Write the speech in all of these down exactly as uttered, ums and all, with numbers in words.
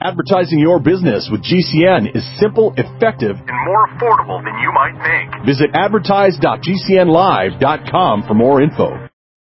Advertising your business with G C N is simple, effective, and more affordable than you might think. Visit advertise dot g c n live dot com for more info.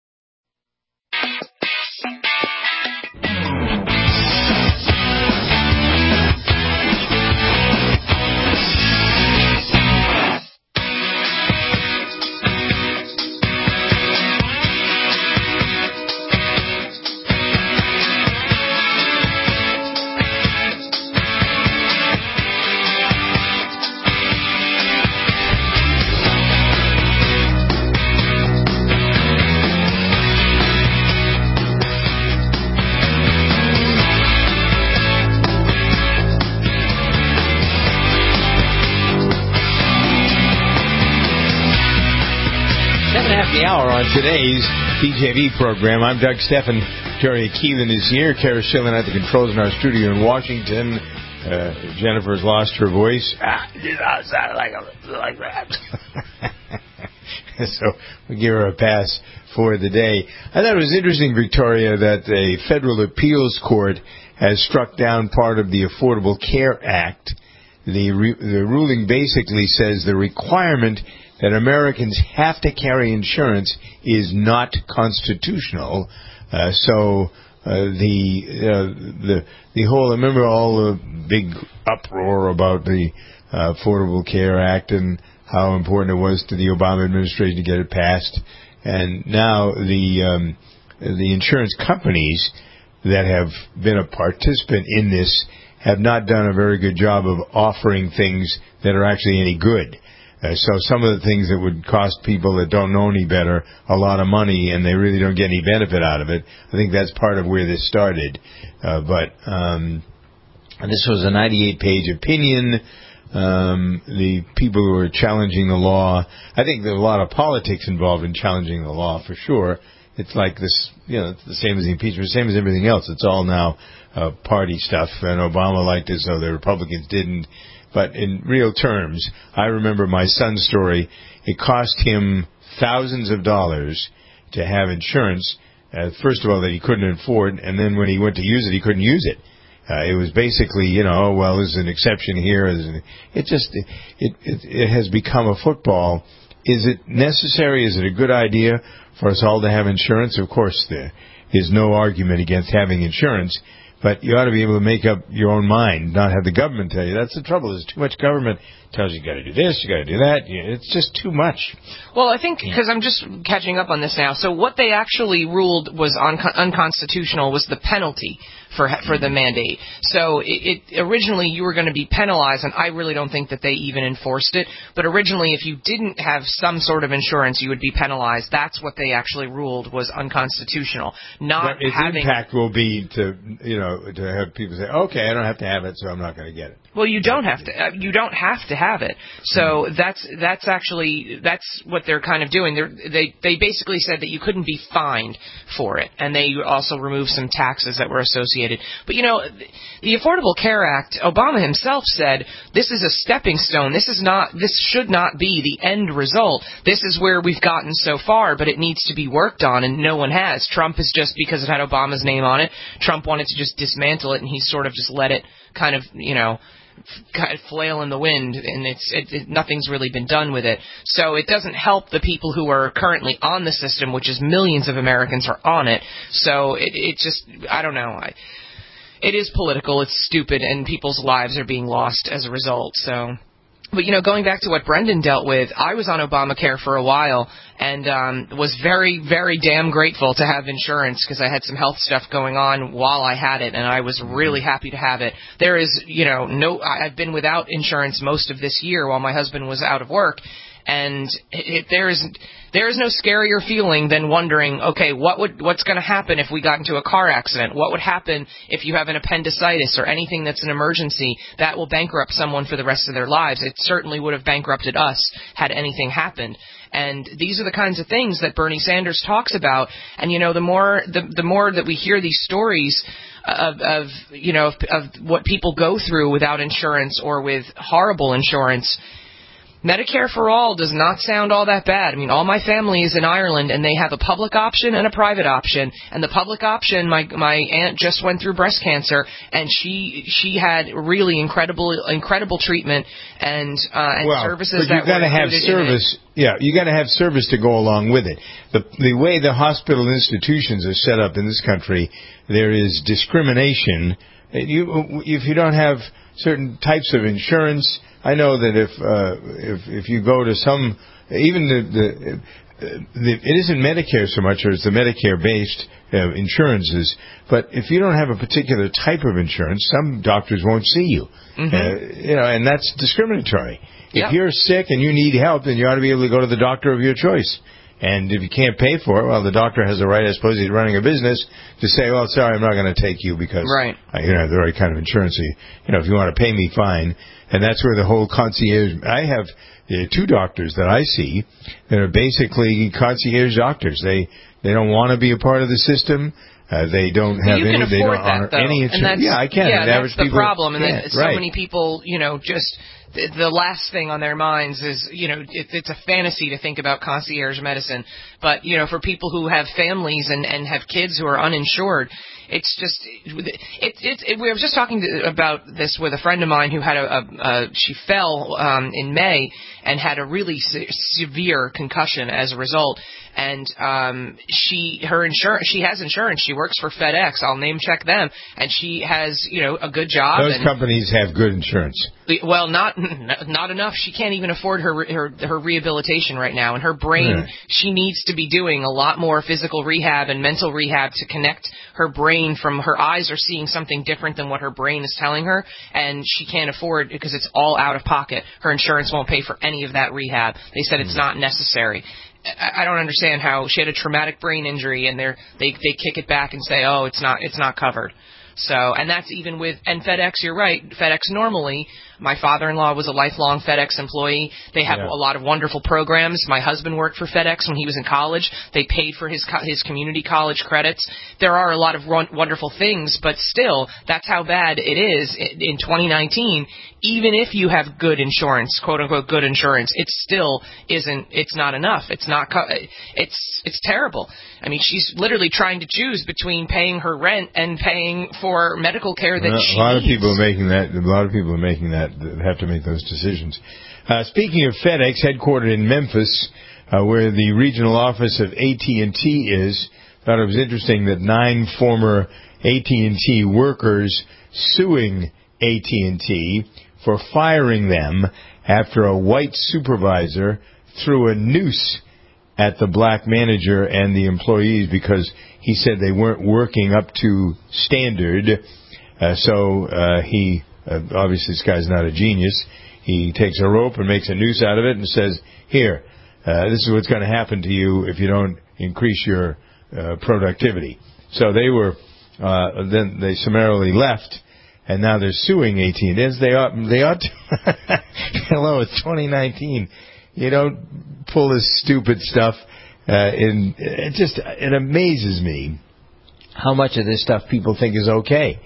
On today's T J V program, I'm Doug Steffen. Jerry Keelan is here. Kara Schillen at the controls in our studio in Washington. Uh, Jennifer's lost her voice. Ah, it did not sound like, like that. So we give her a pass for the day. I thought it was interesting, Victoria, that a federal appeals court has struck down part of the Affordable Care Act. The, re- the ruling basically says the requirement that Americans have to carry insurance is not constitutional. Uh, so uh, the uh, the the whole, I remember all the big uproar about the uh, Affordable Care Act and how important it was to the Obama administration to get it passed. And now the um, the insurance companies that have been a participant in this have not done a very good job of offering things that are actually any good. Uh, so some of the things that would cost people that don't know any better a lot of money and they really don't get any benefit out of it, I think that's part of where this started. Uh, but um, this was a ninety-eight page opinion. Um, the people who are challenging the law, I think there's a lot of politics involved in challenging the law for sure. It's like this, you know, it's the same as the impeachment, the same as everything else. It's all now uh, party stuff, and Obama liked it, so the Republicans didn't. But in real terms, I remember my son's story. It cost him thousands of dollars to have insurance, uh, first of all, that he couldn't afford, and then when he went to use it, he couldn't use it. Uh, it was basically, you know, oh, well, there's an exception here. It just, it, it, it has become a football. Is it necessary? Is it a good idea for us all to have insurance? Of course, there is no argument against having insurance. But you ought to be able to make up your own mind, not have the government tell you. That's the trouble. There's too much government tells you you got to do this, you got to do that. It's just too much. Well, I think, because I'm just catching up on this now, so what they actually ruled was un- unconstitutional was the penalty for for the mandate. So it, it originally you were going to be penalized, and I really don't think that they even enforced it. But originally, if you didn't have some sort of insurance, you would be penalized. That's what they actually ruled was unconstitutional. Not but its having impact will be to you know to have people say, okay, I don't have to have it, so I'm not going to get it. Well, you don't have to. Uh, you don't have to have it. So that's that's actually that's what they're kind of doing. They're, they they basically said that you couldn't be fined for it, and they also removed some taxes that were associated. But you know, the Affordable Care Act, Obama himself said this is a stepping stone. This is not. This should not be the end result. This is where we've gotten so far, but it needs to be worked on, and no one has. Trump is just because it had Obama's name on it. Trump wanted to just dismantle it, and he sort of just let it kind of you know. kind of flail in the wind, and it's it, it, nothing's really been done with it. So it doesn't help the people who are currently on the system, which is millions of Americans are on it. So it, it just, I don't know. I, it is political. It's stupid, and people's lives are being lost as a result. So. But, you know, going back to what Brendan dealt with, I was on Obamacare for a while and um, was very, very damn grateful to have insurance because I had some health stuff going on while I had it, and I was really happy to have it. There is, you know, no, I've been without insurance most of this year while my husband was out of work, and it, it, there is there is no scarier feeling than wondering, okay, what would what's going to happen if we got into a car accident? What would happen if you have an appendicitis or anything that's an emergency that will bankrupt someone for the rest of their lives? It certainly would have bankrupted us had anything happened. And these are the kinds of things that Bernie Sanders talks about. And, you know, the more the, the more that we hear these stories of, of you know, of, of what people go through without insurance or with horrible insurance, Medicare for all does not sound all that bad. I mean, all my family is in Ireland, and they have a public option and a private option. And the public option, my my aunt just went through breast cancer, and she she had really incredible incredible treatment and uh, and well, services but that you've got to have service. Yeah, you got to have service to go along with it. The the way the hospital institutions are set up in this country, there is discrimination. You if you don't have certain types of insurance. I know that if uh, if if you go to some, even the, the, the it isn't Medicare so much, or it's the Medicare-based uh, insurances. But if you don't have a particular type of insurance, some doctors won't see you. Mm-hmm. Uh, you know, and that's discriminatory. If yep. you're sick and you need help, then you ought to be able to go to the doctor of your choice. And if you can't pay for it, well, the doctor has a right, I suppose he's running a business, to say, well, sorry, I'm not going to take you because right. I you know, have the right kind of insurance. So you, you know, if you want to pay me, fine. And that's where the whole concierge, I have uh, two doctors that I see that are basically concierge doctors. They they don't want to be a part of the system. Uh, they don't have any, they don't honor that, any insurance. Yeah, I can. Yeah, and that's the people, problem. And yeah, that so right. many people, you know, just the, the last thing on their minds is, you know, it, it's a fantasy to think about concierge medicine. But, you know, for people who have families and, and have kids who are uninsured, it's just, it, it, it, we were just talking to, about this with a friend of mine who had a, a, a she fell um, in May and had a really se- severe concussion as a result. And um, she, her insurance, she has insurance. She works for FedEx. I'll name check them, and she has, you know, a good job. Those and, companies have good insurance. Well, not not enough. She can't even afford her her her rehabilitation right now, and her brain. Right. She needs to be doing a lot more physical rehab and mental rehab to connect her brain. From her eyes are seeing something different than what her brain is telling her, and she can't afford because it's all out of pocket. Her insurance won't pay for any of that rehab. They said it's not necessary. I don't understand how she had a traumatic brain injury and they're, they they kick it back and say, oh, it's not it's not covered. So, and that's even with, and FedEx, you're right, FedEx normally, my father-in-law was a lifelong FedEx employee. They have yeah. a lot of wonderful programs. My husband worked for FedEx when he was in college. They paid for his his community college credits. There are a lot of wonderful things, but still, that's how bad it is in twenty nineteen. Even if you have good insurance, quote-unquote good insurance, it still isn't, it's not enough. It's not, it's it's terrible. I mean, she's literally trying to choose between paying her rent and paying for medical care that well, she needs. A lot needs. of people are making that, a lot of people are making that, have to make those decisions. Uh, speaking of FedEx, headquartered in Memphis, uh, where the regional office of A T and T is, thought it was interesting that nine former A T and T workers suing A T and T for firing them after a white supervisor threw a noose at the black manager and the employees because he said they weren't working up to standard. Uh, so uh, he, uh, obviously this guy's not a genius, he takes a rope and makes a noose out of it and says, here, uh, this is what's going to happen to you if you don't increase your uh, productivity. So they were, uh, then they summarily left. And now they're suing A T and T. They ought, they ought to. Hello, it's twenty nineteen. You don't pull this stupid stuff. Uh, in it just it amazes me how much of this stuff people think is okay,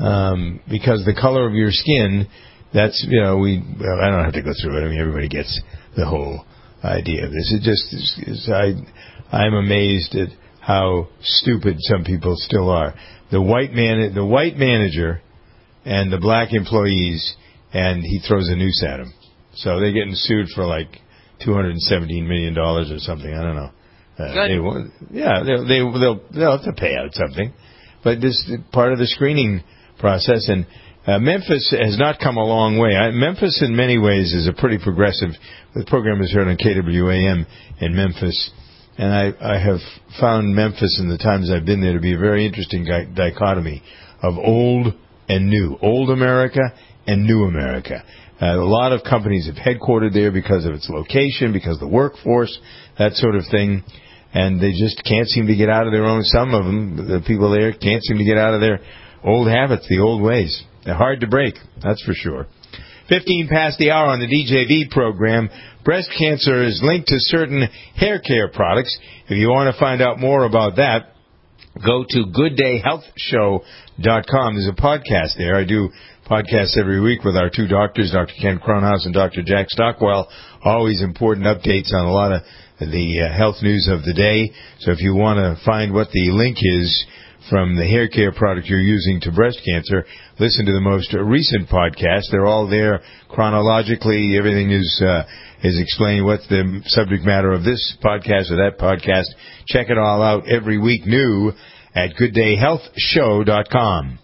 um, because the color of your skin. That's you know we. Well, I don't have to go through it. I mean, everybody gets the whole idea of this. It just is, is, I I'm amazed at how stupid some people still are. The white man, the white manager. And the black employees, and he throws a noose at them. So they're getting sued for like two hundred seventeen million dollars or something. I don't know. Uh, Good. They, yeah, they, they, they'll, they'll have to pay out something. But this is part of the screening process. And uh, Memphis has not come a long way. I, Memphis, in many ways, is a pretty progressive. The program is heard on K W A M in Memphis. And I, I have found Memphis in the times I've been there to be a very interesting di- dichotomy of old and new. Old America and new America. Uh, a lot of companies have headquartered there because of its location, because of the workforce, that sort of thing. And they just can't seem to get out of their own, some of them, the people there, can't seem to get out of their old habits, the old ways. They're hard to break, that's for sure. fifteen past the hour on the D J V program. Breast cancer is linked to certain hair care products. If you want to find out more about that, go to good day health show dot com. There's a podcast there. I do podcasts every week with our two doctors, Doctor Ken Cronhouse and Doctor Jack Stockwell. Always important updates on a lot of the uh, health news of the day. So if you want to find what the link is from the hair care product you're using to breast cancer, listen to the most recent podcast. They're all there chronologically. Everything is uh, is explained what's the subject matter of this podcast or that podcast. Check it all out every week new at good day health show dot com.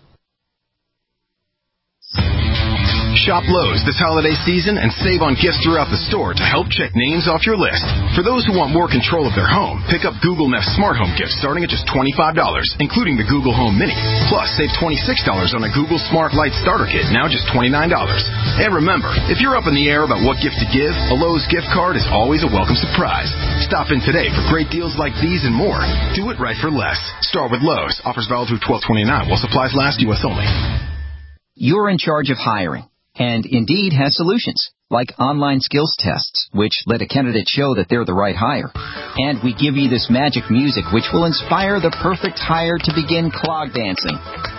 Shop Lowe's this holiday season and save on gifts throughout the store to help check names off your list. For those who want more control of their home, pick up Google Nest Smart Home gifts starting at just twenty-five dollars, including the Google Home Mini. Plus, save twenty-six dollars on a Google Smart Light Starter Kit, now just twenty-nine dollars. And remember, if you're up in the air about what gift to give, a Lowe's gift card is always a welcome surprise. Stop in today for great deals like these and more. Do it right for less. Start with Lowe's. Offers valid through twelve twenty-nine while supplies last, U S only. You're in charge of hiring. And Indeed has solutions, like online skills tests, which let a candidate show that they're the right hire. And we give you this magic music, which will inspire the perfect hire to begin clog dancing.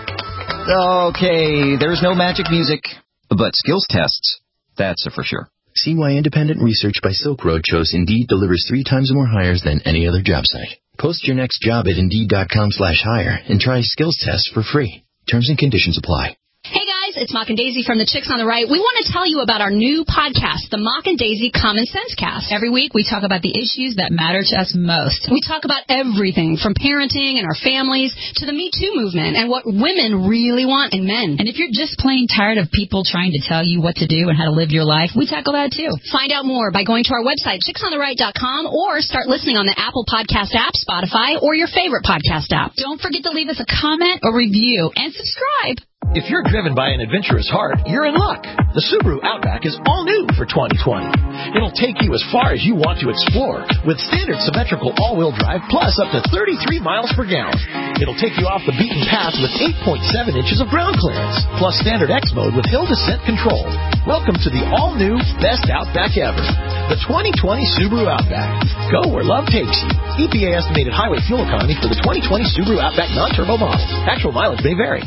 Okay, there's no magic music, but skills tests, that's a for sure. See why independent research by Silk Road shows Indeed delivers three times more hires than any other job site. Post your next job at Indeed.com slash hire and try skills tests for free. Terms and conditions apply. Hey guys, it's Mock and Daisy from the Chicks on the Right. We want to tell you about our new podcast, the Mock and Daisy Common Sense Cast. Every week we talk about the issues that matter to us most. We talk about everything from parenting and our families to the Me Too movement and what women really want in men. And if you're just plain tired of people trying to tell you what to do and how to live your life, we tackle that too. Find out more by going to our website, chicks on the right dot com, or start listening on the Apple Podcast app, Spotify, or your favorite podcast app. Don't forget to leave us a comment, a review, and subscribe. If you're driven by an adventurous heart, you're in luck. The Subaru Outback is all new for twenty twenty. It'll take you as far as you want to explore with standard symmetrical all-wheel drive plus up to thirty-three miles per gallon. It'll take you off the beaten path with eight point seven inches of ground clearance plus standard X mode with hill descent control. Welcome to the all-new best Outback ever, the twenty twenty Subaru Outback. Go where love takes you. E P A estimated highway fuel economy for the twenty twenty Subaru Outback non-turbo models. Actual mileage may vary.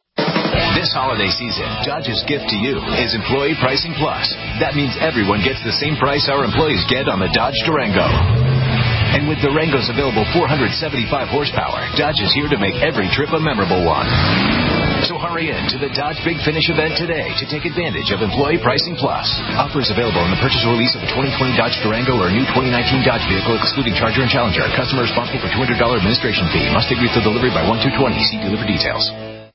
This holiday season, Dodge's gift to you is Employee Pricing Plus. That means everyone gets the same price our employees get on the Dodge Durango. And with Durango's available four hundred seventy-five horsepower, Dodge is here to make every trip a memorable one. So hurry in to the Dodge Big Finish event today to take advantage of Employee Pricing Plus. Offers available on the purchase or lease of a twenty twenty Dodge Durango or a new twenty nineteen Dodge vehicle, excluding Charger and Challenger. Customer responsible for two hundred dollars administration fee. Must agree to delivery by one two twenty. See delivery details.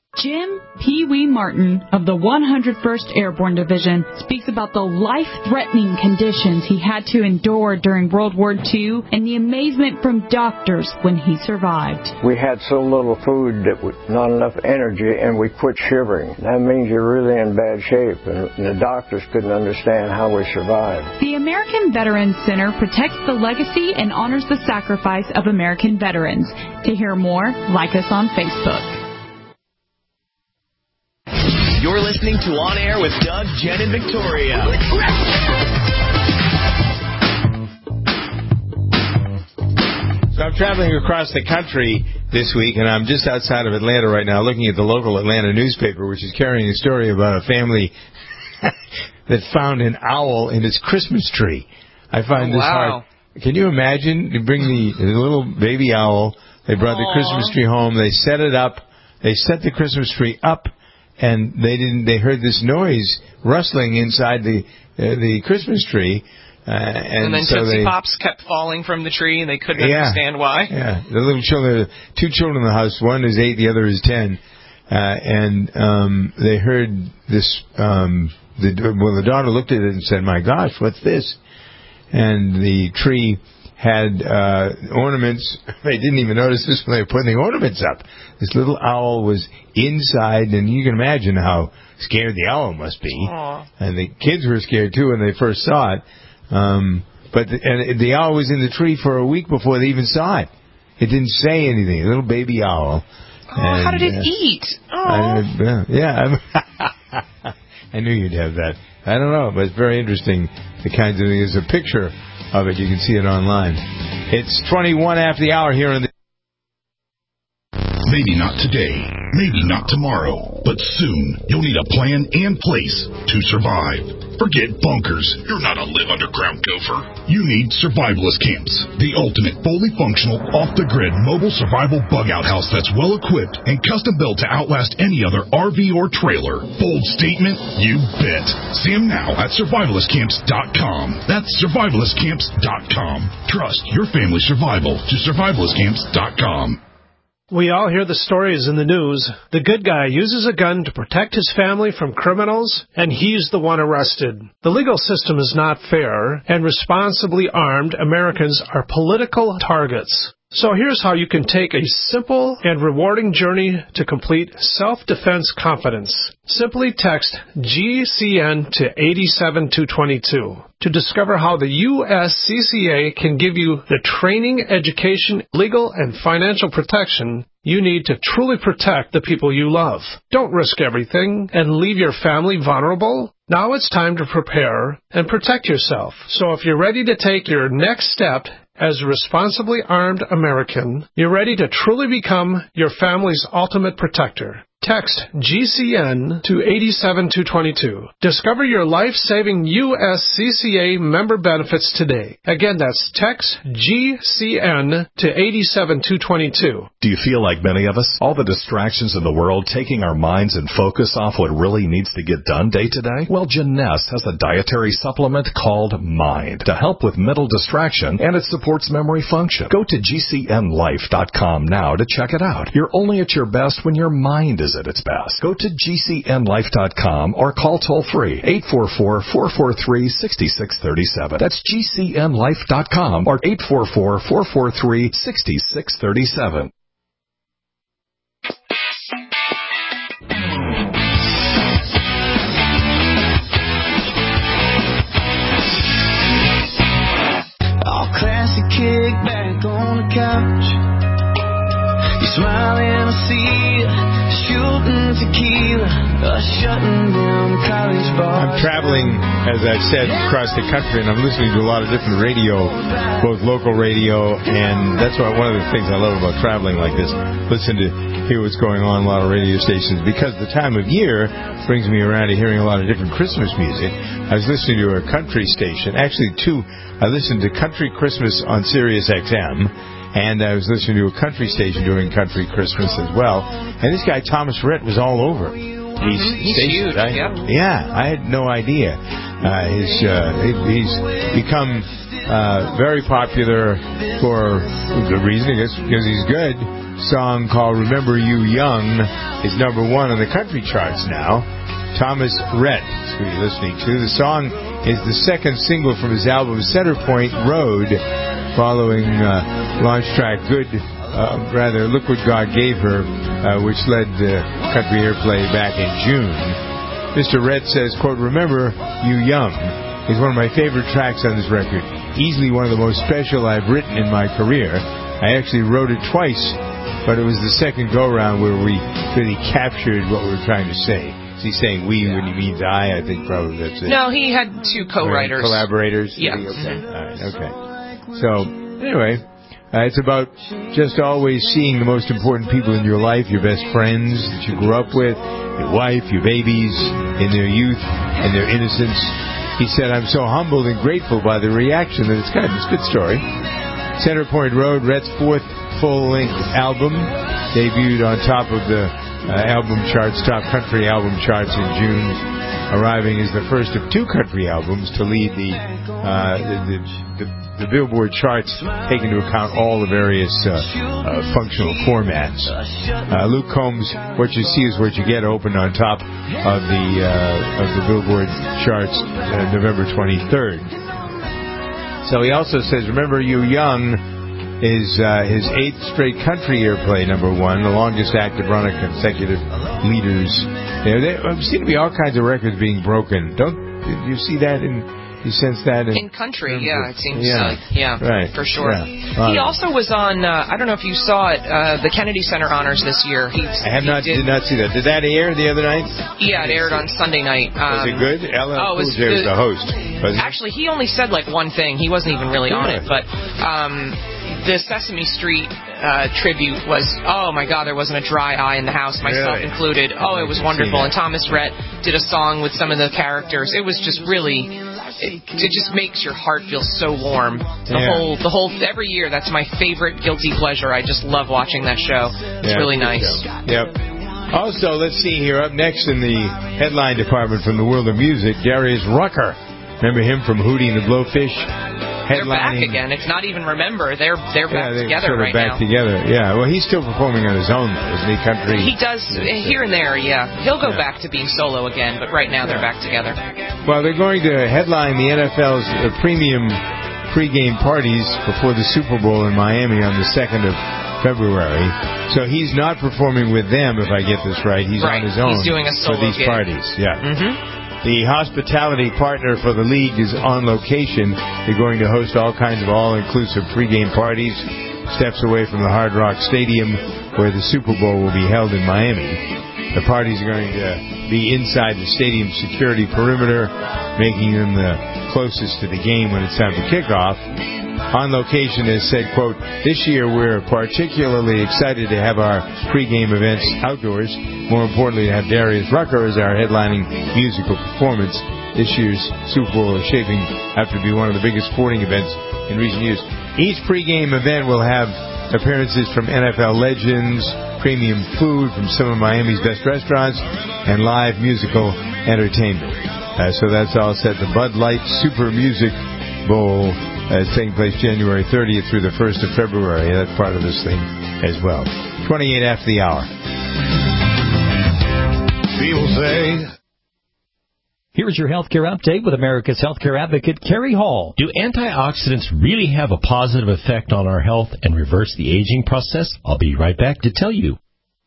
Jim Pee Wee Martin of the one hundred first Airborne Division speaks about the life-threatening conditions he had to endure during World War Two and the amazement from doctors when he survived. We had so little food that was not enough energy, and we quit shivering. That means you're really in bad shape, and the doctors couldn't understand how we survived. The American Veterans Center protects the legacy and honors the sacrifice of American veterans. To hear more, like us on Facebook. You're listening to On Air with Doug, Jen, and Victoria. So I'm traveling across the country this week, and I'm just outside of Atlanta right now looking at the local Atlanta newspaper, which is carrying a story about a family that found an owl in its Christmas tree. I find oh, this wow. hard. Can you imagine? You bring the, the little baby owl, they brought Aww. the Christmas tree home, they set it up, they set the Christmas tree up, and they didn't. They heard this noise rustling inside the uh, the Christmas tree, uh, and, and then so Tootsie they, Pops kept falling from the tree, and they couldn't yeah, understand why. Yeah, the little children, two children in the house. One is eight, the other is ten, uh, and um, they heard this. Um, the well, the daughter looked at it and said, "My gosh, what's this?" And the tree had uh, ornaments. They didn't even notice this when they were putting the ornaments up. This little owl was inside, and you can imagine how scared the owl must be. Aww. And the kids were scared, too, when they first saw it. Um, but the, and the owl was in the tree for a week before they even saw it. It didn't say anything. A little baby owl. Oh, and, how did it uh, eat? Oh. I, yeah, yeah. I knew you'd have that. I don't know, but it's very interesting, the kinds of things. There's a picture of it. You can see it online. It's twenty-one after the hour here on the... Maybe not today, maybe not tomorrow, but soon you'll need a plan and place to survive. Forget bunkers. You're not a live underground gopher. You need Survivalist Camps, the ultimate fully functional, off-the-grid mobile survival bug-out house that's well-equipped and custom-built to outlast any other R V or trailer. Bold statement? You bet. See them now at survivalist camps dot com. That's survivalist camps dot com. Trust your family's survival to survivalist camps dot com. We all hear the stories in the news. The good guy uses a gun to protect his family from criminals, and he's the one arrested. The legal system is not fair, and responsibly armed Americans are political targets. So here's how you can take a simple and rewarding journey to complete self-defense confidence. Simply text G C N to eight seven two two two to discover how the U S C C A can give you the training, education, legal, and financial protection you need to truly protect the people you love. Don't risk everything and leave your family vulnerable. Now it's time to prepare and protect yourself. So if you're ready to take your next step as a responsibly armed American, you're ready to truly become your family's ultimate protector. Text G C N to eight seven two two two. Discover your life-saving U S C C A member benefits today. Again, that's text G C N to eight seven two two two. Do you feel like many of us? All the distractions in the world taking our minds and focus off what really needs to get done day to day? Well, Jeunesse has a dietary supplement called Mind to help with mental distraction, and it supports memory function. Go to G C N life dot com now to check it out. You're only at your best when your mind is at its best. Go to G C N life dot com or call toll-free eight four four, four four three, six six three seven. That's G C N life dot com or eight four four, four four three, six six three seven. All classic kick back on the couch. You smile and I see you shooting tequila, uh, shutting down college bars. I'm traveling, as I've said, across the country, and I'm listening to a lot of different radio, both local radio, and that's why one of the things I love about traveling like this, listen to hear what's going on in a lot of radio stations, because the time of year brings me around to hearing a lot of different Christmas music. I was listening to a country station, actually two. I listened to Country Christmas on Sirius X M, and I was listening to a country station doing Country Christmas as well. And this guy, Thomas Rhett, was all over these He's stations. huge, I, yep. Yeah, I had no idea. Uh, his, uh, he's become uh, very popular for the reason, I guess, because he's good. Song called Remember You Young is number one on the country charts now. Thomas Rhett is who you're listening to. The song is the second single from his album Centerpoint Road, following uh, launch track Good, uh, rather, Look What God Gave Her, uh, which led uh, country airplay back in June. Mister Rhett says, quote, Remember You Young is one of my favorite tracks on this record. Easily one of the most special I've written in my career. I actually wrote it twice, but it was the second go-round where we really captured what we were trying to say. Is he saying we when he means I? I think probably that's it. No, he had two co-writers. Collaborators? Yeah. Okay. All right, okay. So, anyway, uh, it's about just always seeing the most important people in your life, your best friends that you grew up with, your wife, your babies, in their youth and their innocence. He said, I'm so humbled and grateful by the reaction that it's kind of it's a good story. Centerpoint Road, Rhett's fourth full-length album, debuted on top of the uh, album charts, top country album charts in June, arriving as the first of two country albums to lead the uh, the, the, the, the Billboard charts, taking into account all the various uh, uh, functional formats. Uh, Luke Combs' What You See Is What You Get opened on top of the uh, of the Billboard charts uh, November twenty-third. So he also says, Remember You Young is uh, his eighth straight country airplay, number one, the longest active run of consecutive leaders. There, there seem to be all kinds of records being broken. Don't did you see that in? You sense that in, in country? Yeah, it seems yeah. like yeah, right. for sure. Yeah. He also was on. Uh, I don't know if you saw it. Uh, the Kennedy Center honors this year. He, I have he not did, did not see that. Did that air the other night? Yeah, it aired on Sunday night. Um, was it good? L L oh, it was, Cool J was the host. Was actually, he only said like one thing. He wasn't even really yeah. on it, but. Um, the Sesame Street uh, tribute was, oh my God, there wasn't a dry eye in the house, myself really? included. Oh, it was wonderful. And Thomas Rhett did a song with some of the characters. It was just really, it, it just makes your heart feel so warm. The yeah. whole, the whole, every year, that's my favorite guilty pleasure. I just love watching that show. It's yeah, really nice. Show. Yep. Also, let's see here, up next in the headline department from the world of music, Darius Rucker. Remember him from Hootie and the Blowfish? They're back again. It's not even Remember. They're they're back yeah, they're together sort of right back now. together. Yeah. Well, he's still performing on his own, though, isn't he? Country. He does here and there. Yeah. He'll go yeah. back to being solo again, but right now they're back together. Well, they're going to headline the N F L's uh, premium pregame parties before the Super Bowl in Miami on the second of February. So he's not performing with them, if I get this right. He's right. on his own he's doing a solo for these gig. parties. Yeah. Mm-hmm. The hospitality partner for the league is on location. They're going to host all kinds of all-inclusive pregame parties, steps away from the Hard Rock Stadium, where the Super Bowl will be held in Miami. The parties are going to be inside the stadium security perimeter, making them the closest to the game when it's time for kickoff. On location has said, quote, this year we're particularly excited to have our pregame events outdoors. More importantly, to have Darius Rucker as our headlining musical performance. This year's Super Bowl is shaping up to be one of the biggest sporting events in recent years. Each pregame event will have appearances from N F L legends, premium food from some of Miami's best restaurants, and live musical entertainment. Uh, so that's all set. The Bud Light Super Music Bowl Uh, it's taking place January thirtieth through the first of February. That's part of this thing as well. twenty-eight after the hour. People say... Here's your healthcare update with America's healthcare advocate, Carrie Hall. Do antioxidants really have a positive effect on our health and reverse the aging process? I'll be right back to tell you.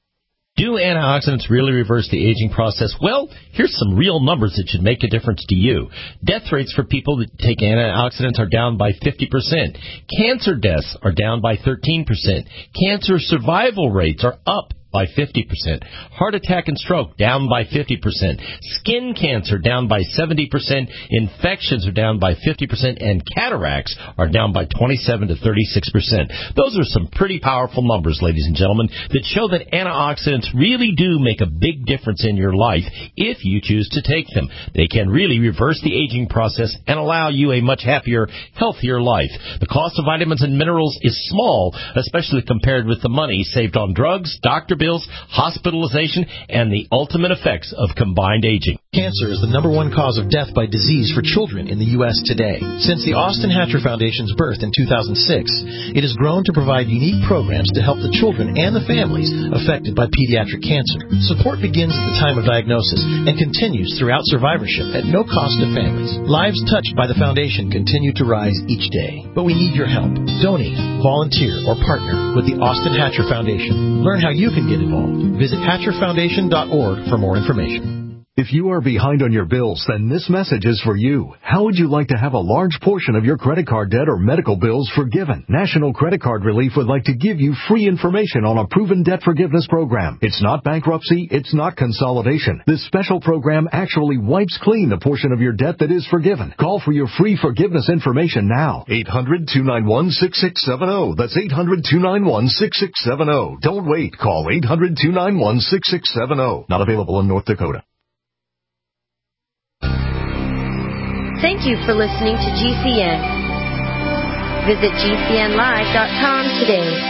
Do antioxidants really reverse the aging process? Well, here's some real numbers that should make a difference to you. Death rates for people that take antioxidants are down by fifty percent. Cancer deaths are down by thirteen percent. Cancer survival rates are up by fifty percent. Heart attack and stroke down by fifty percent. Skin cancer down by seventy percent. Infections are down by fifty percent. And cataracts are down by twenty-seven to thirty-six percent. Those are some pretty powerful numbers, ladies and gentlemen, that show that antioxidants really do make a big difference in your life if you choose to take them. They can really reverse the aging process and allow you a much happier, healthier life. The cost of vitamins and minerals is small, especially compared with the money saved on drugs, doctor bills, hospitalization, and the ultimate effects of combined aging. Cancer is the number one cause of death by disease for children in the U S today. Since the Austin Hatcher Foundation's birth in two thousand six, it has grown to provide unique programs to help the children and the families affected by pediatric cancer. Support begins at the time of diagnosis and continues throughout survivorship at no cost to families. Lives touched by the foundation continue to rise each day. But we need your help. Donate, volunteer, or partner with the Austin Hatcher Foundation. Learn how you can get involved. Visit hatcher foundation dot org for more information. If you are behind on your bills, then this message is for you. How would you like to have a large portion of your credit card debt or medical bills forgiven? National Credit Card Relief would like to give you free information on a proven debt forgiveness program. It's not bankruptcy. It's not consolidation. This special program actually wipes clean the portion of your debt that is forgiven. Call for your free forgiveness information now. eight hundred, two nine one, six six seven zero. That's eight hundred, two nine one, six six seven zero. Don't wait. Call eight hundred, two nine one, six six seven zero. Not available in North Dakota. Thank you for listening to G C N. Visit G C N live dot com today.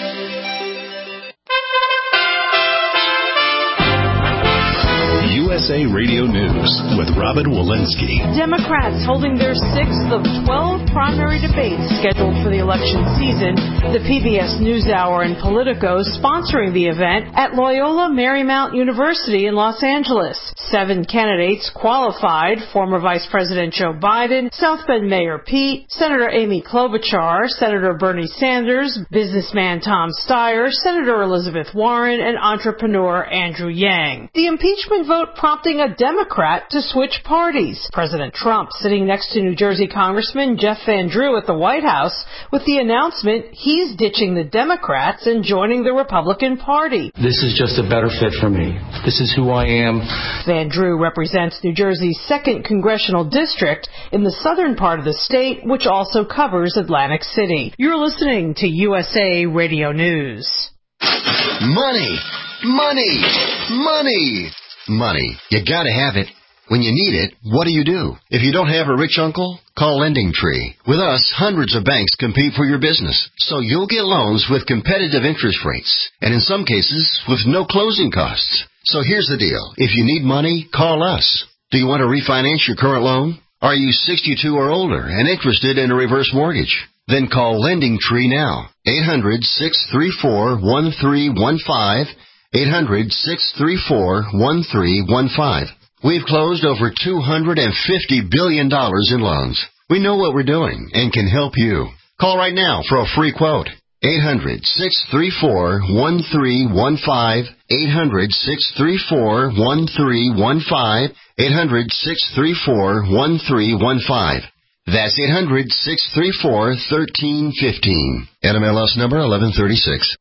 U S A Radio News with Robin Walensky. Democrats holding their sixth of twelve primary debates scheduled for the election season. The P B S NewsHour and Politico sponsoring the event at Loyola Marymount University in Los Angeles. Seven candidates qualified: former Vice President Joe Biden, South Bend Mayor Pete, Senator Amy Klobuchar, Senator Bernie Sanders, businessman Tom Steyer, Senator Elizabeth Warren, and entrepreneur Andrew Yang. The impeachment vote prompted prompting a Democrat to switch parties. President Trump sitting next to New Jersey Congressman Jeff Van Drew at the White House with the announcement he's ditching the Democrats and joining the Republican Party. This is just a better fit for me. This is who I am. Van Drew represents New Jersey's second congressional district in the southern part of the state, which also covers Atlantic City. You're listening to U S A Radio News. Money, money, money, money. You gotta have it. When you need it, what do you do? If you don't have a rich uncle, call Lending Tree. With us, hundreds of banks compete for your business, so you'll get loans with competitive interest rates, and in some cases, with no closing costs. So here's the deal. If you need money, call us. Do you want to refinance your current loan? Are you sixty-two or older and interested in a reverse mortgage? Then call Lending Tree now. eight hundred, six three four, one three one five. eight hundred, six three four, one three one five. We've closed over two hundred fifty billion dollars in loans. We know what we're doing and can help you. Call right now for a free quote. eight hundred, six three four, one three one five. eight hundred, six three four, one three one five. eight hundred, six three four, one three one five. That's eight hundred, six three four, one three one five. N M L S number eleven thirty-six.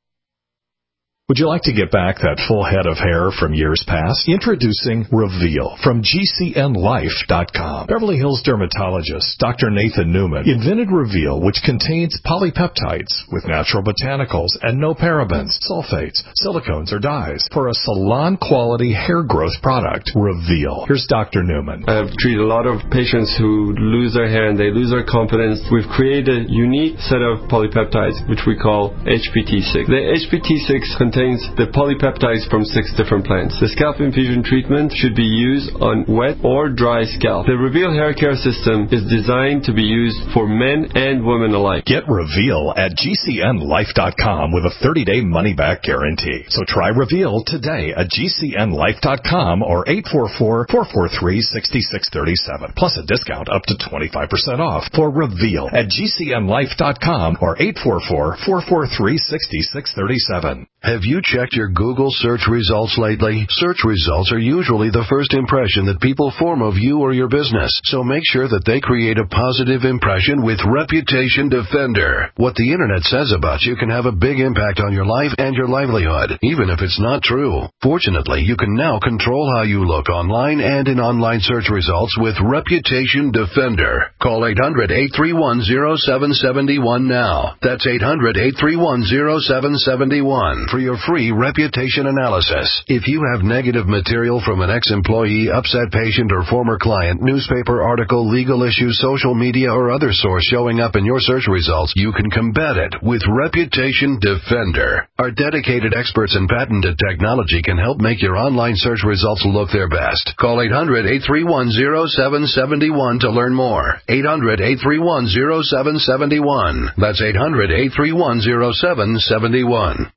Would you like to get back that full head of hair from years past? Introducing Reveal from G C N Life dot com. Beverly Hills dermatologist Doctor Nathan Newman invented Reveal, which contains polypeptides with natural botanicals and no parabens, sulfates, silicones, or dyes for a salon-quality hair growth product. Reveal. Here's Doctor Newman. I've treated a lot of patients who lose their hair and they lose their confidence. We've created a unique set of polypeptides, which we call H P T six. The H P T six contains the polypeptides from six different plants. The scalp infusion treatment should be used on wet or dry scalp. The Reveal hair care system is designed to be used for men and women alike. Get Reveal at G C N Life dot com with a thirty-day money-back guarantee. So try Reveal today at G C N Life dot com or eight four four, four four three, six six three seven. Plus a discount up to twenty-five percent off for Reveal at G C N Life dot com or eight four four, four four three, six six three seven. Have you checked your Google search results lately? Search results are usually the first impression that people form of you or your business, so make sure that they create a positive impression with Reputation Defender. What the internet says about you can have a big impact on your life and your livelihood, even if it's not true. Fortunately, you can now control how you look online and in online search results with Reputation Defender. Call eight hundred, eight three one, zero seven seven one now. That's eight hundred, eight three one, zero seven seven one. For your free reputation analysis. If you have negative material from an ex-employee, upset patient, or former client, newspaper article, legal issue, social media, or other source showing up in your search results, you can combat it with Reputation Defender. Our dedicated experts in patented technology can help make your online search results look their best. Call eight hundred, eight three one, zero seven seven one to learn more. eight hundred, eight three one, zero seven seven one. That's eight hundred, eight three one, zero seven seven one.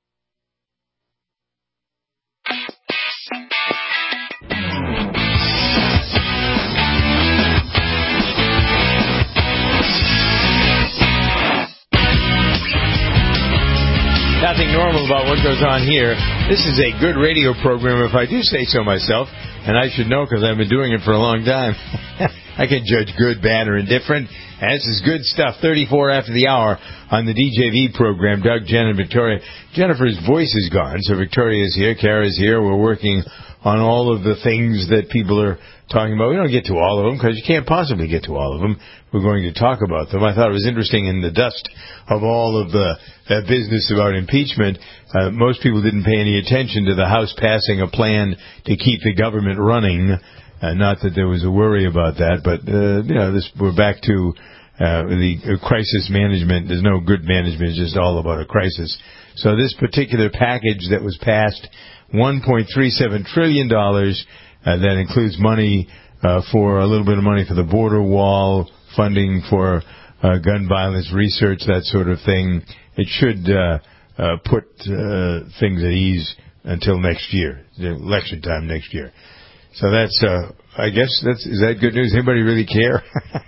Nothing normal about what goes on here. This is a good radio program, if I do say so myself, and I should know because I've been doing it for a long time. I can judge good, bad, or indifferent. And this is good stuff. thirty-four after the hour on the D J V program. Doug, Jen, and Victoria. Jennifer's voice is gone, so Victoria's here. Kara's here. We're working on all of the things that people are talking about. We don't get to all of them because you can't possibly get to all of them. We're going to talk about them. I thought it was interesting in the dust of all of the uh, business about impeachment. Uh, most people didn't pay any attention to the House passing a plan to keep the government running. Uh, not that there was a worry about that, but uh, you know, this, we're back to uh, the uh, crisis management. There's no good management; it's just all about a crisis. So this particular package that was passed, one point three seven trillion dollars, uh, that includes money uh, for a little bit of money for the border wall, funding for uh, gun violence research, that sort of thing. It should uh, uh, put uh, things at ease until next year, the election time next year. So that's, uh, I guess, that's is that good news? Anybody really care?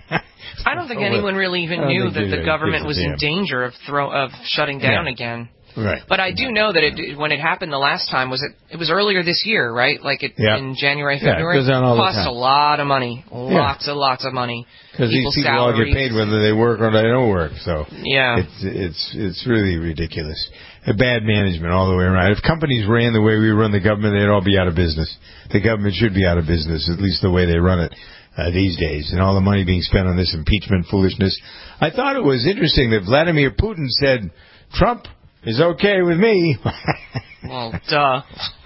I don't think anyone really even knew that the government was in danger of throw of shutting down yeah. again. Right. But I do know that it, when it happened the last time, was it? It was earlier this year, right? Like it, yeah. in January, yeah, February. It goes on all cost the time. a lot of money, lots yeah. and lots of money. Because these people salaries. all get paid whether they work or they don't work. So yeah, it's it's it's really ridiculous. A bad management all the way around. If companies ran the way we run the government, they'd all be out of business. The government should be out of business, at least the way they run it uh, these days. And all the money being spent on this impeachment foolishness. I thought it was interesting that Vladimir Putin said Trump is okay with me. Well, duh.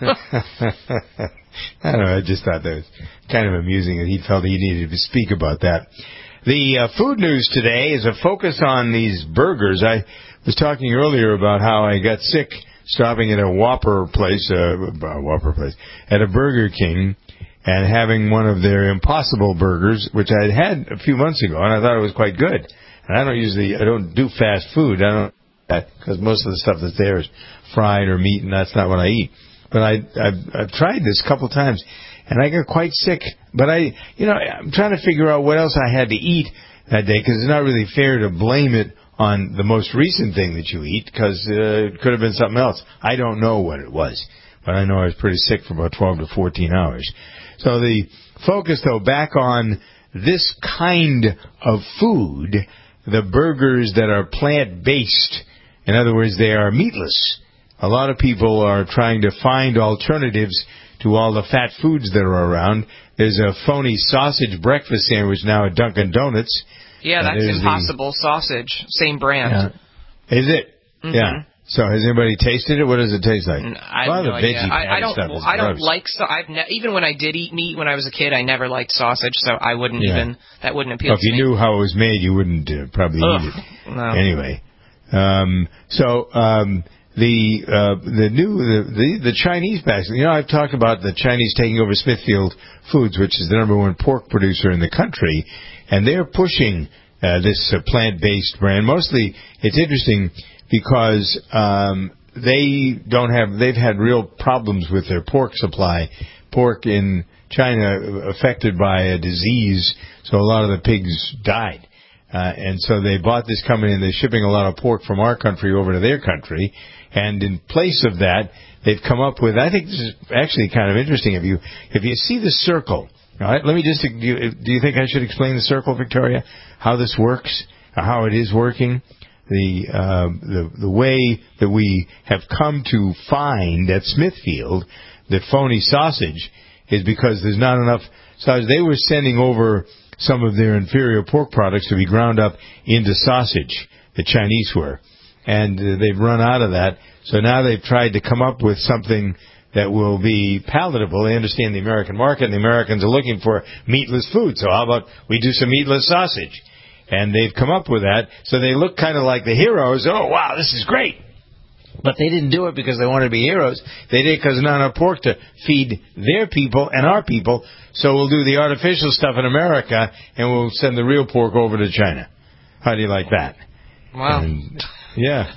I don't know. I just thought that was kind of amusing that he felt he needed to speak about that. The uh, food news today is a focus on these burgers. I was talking earlier about how I got sick stopping at a Whopper place, uh, a Whopper place, at a Burger King, and having one of their Impossible burgers, which I had had a few months ago, and I thought it was quite good. And I don't usually, I don't do fast food. I don't, because most of the stuff that's there is fried or meat, and that's not what I eat. But I, I've, I've tried this a couple of times, and I got quite sick. But I, you know, I'm trying to figure out what else I had to eat that day, because it's not really fair to blame it on the most recent thing that you eat, because uh, it could have been something else. I don't know what it was, but I know I was pretty sick for about twelve to fourteen hours. So the focus, though, back on this kind of food, the burgers that are plant-based. In other words, they are meatless. A lot of people are trying to find alternatives to all the fat foods that are around. There's a phony sausage breakfast sandwich now at Dunkin' Donuts. Yeah, that's Impossible the, Sausage. Same brand. Yeah. Is it? Mm-hmm. Yeah. So has anybody tasted it? What does it taste like? I have no idea. I, I don't. I don't like. So I've ne- even when I did eat meat when I was a kid, I never liked sausage. So I wouldn't yeah. even. That wouldn't appeal well, to me. If you knew how it was made, you wouldn't uh, probably Ugh, eat it. No. Anyway, um, so um, the uh, the new the, the the Chinese basket. You know, I've talked about the Chinese taking over Smithfield Foods, which is the number one pork producer in the country, and they're pushing uh, this uh, plant-based brand. Mostly, it's interesting because um, they don't have. They've had real problems with their pork supply. Pork in China affected by a disease, so a lot of the pigs died. Uh, and so they bought this company, and they're shipping a lot of pork from our country over to their country. And in place of that, they've come up with, I think this is actually kind of interesting. If you if you see the circle, all right, let me just, do you, do you think I should explain the circle, Victoria? How this works, or how it is working? The, uh, the the way that we have come to find at Smithfield the phony sausage is because there's not enough sausage. They were sending over some of their inferior pork products to be ground up into sausage, the Chinese were. And uh, they've run out of that. So now they've tried to come up with something that will be palatable. They understand the American market, and the Americans are looking for meatless food. So how about we do some meatless sausage? And they've come up with that. So they look kind of like the heroes. Oh, wow, this is great. But they didn't do it because they wanted to be heroes. They did it because there's not enough pork to feed their people and our people. So we'll do the artificial stuff in America, and we'll send the real pork over to China. How do you like that? Wow. And, yeah.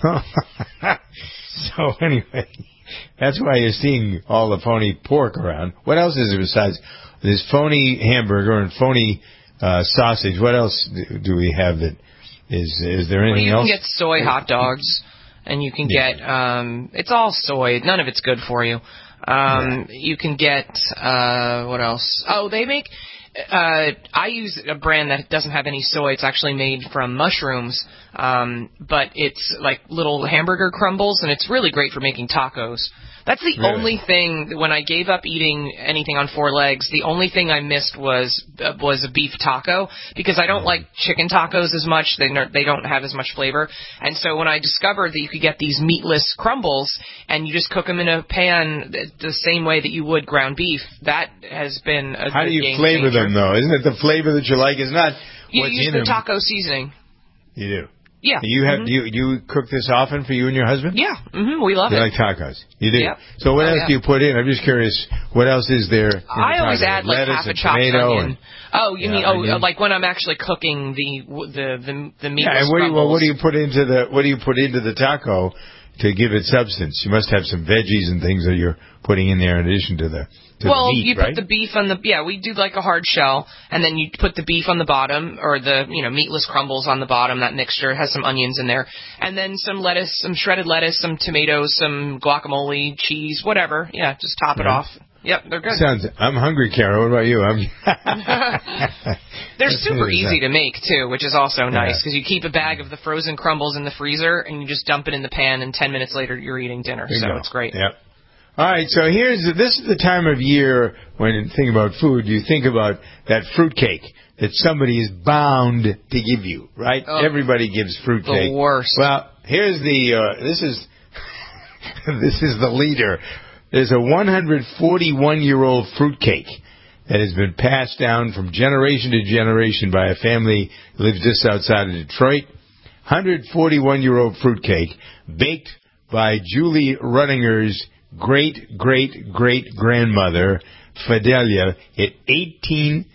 So anyway, that's why you're seeing all the phony pork around. What else is there besides this phony hamburger and phony uh, sausage? What else do we have that is, is there anything well, you else? You can get soy hot dogs. And you can yeah. get, um, it's all soy. None of it's good for you. Um, yeah. You can get, uh, what else? Oh, they make, uh, I use a brand that doesn't have any soy. It's actually made from mushrooms. Um, but it's like little hamburger crumbles, and it's really great for making tacos. That's the really? only thing, when I gave up eating anything on four legs, the only thing I missed was uh, was a beef taco, because I don't like chicken tacos as much. They they don't have as much flavor. And so when I discovered that you could get these meatless crumbles, and you just cook them in a pan the same way that you would ground beef, that has been a How good do you game flavor changer. them, though? Isn't it the flavor that you like? It's not you what's use in the them. taco seasoning. You do? Yeah. You have mm-hmm. do you, do you cook this often for you and your husband? Yeah, mm-hmm. we love you it. You like tacos? You do. Yep. So what oh, else yeah. do you put in? I'm just curious. What else is there? In I the always taco? add like Lettuce half a and chopped tomato onion. And, oh, you yeah, mean oh onion. like when I'm actually cooking the the the, the meatless yeah, and what do, you, well, crumbles. what do you put into the what do you put into the taco to give it substance. You must have some veggies and things that you're putting in there in addition to the to well, the meat, you right? put the beef on the yeah. We do like a hard shell, and then you put the beef on the bottom, or the you know meatless crumbles on the bottom. That mixture has some onions in there, and then some lettuce, some shredded lettuce, some tomatoes, some guacamole, cheese, whatever. Yeah, just top it Right. off. Yep, they're good. Sounds. I'm hungry, Carol. What about you? I'm. They're super is easy that? to make too, which is also Yeah. nice because you keep a bag of the frozen crumbles in the freezer and you just dump it in the pan, and ten minutes later you're eating dinner. There you So go. it's great. Yep. All right, so here's the, this is the time of year when you think about food, you think about that fruitcake that somebody is bound to give you, right? Oh, Everybody gives fruitcake. the worst. Well, here's the uh, this is this is the leader. There's a one hundred forty-one year old fruitcake that has been passed down from generation to generation by a family who lives just outside of Detroit. one hundred forty-one year old fruitcake baked by Julie Runninger's great, great, great grandmother, Fidelia, in eighteen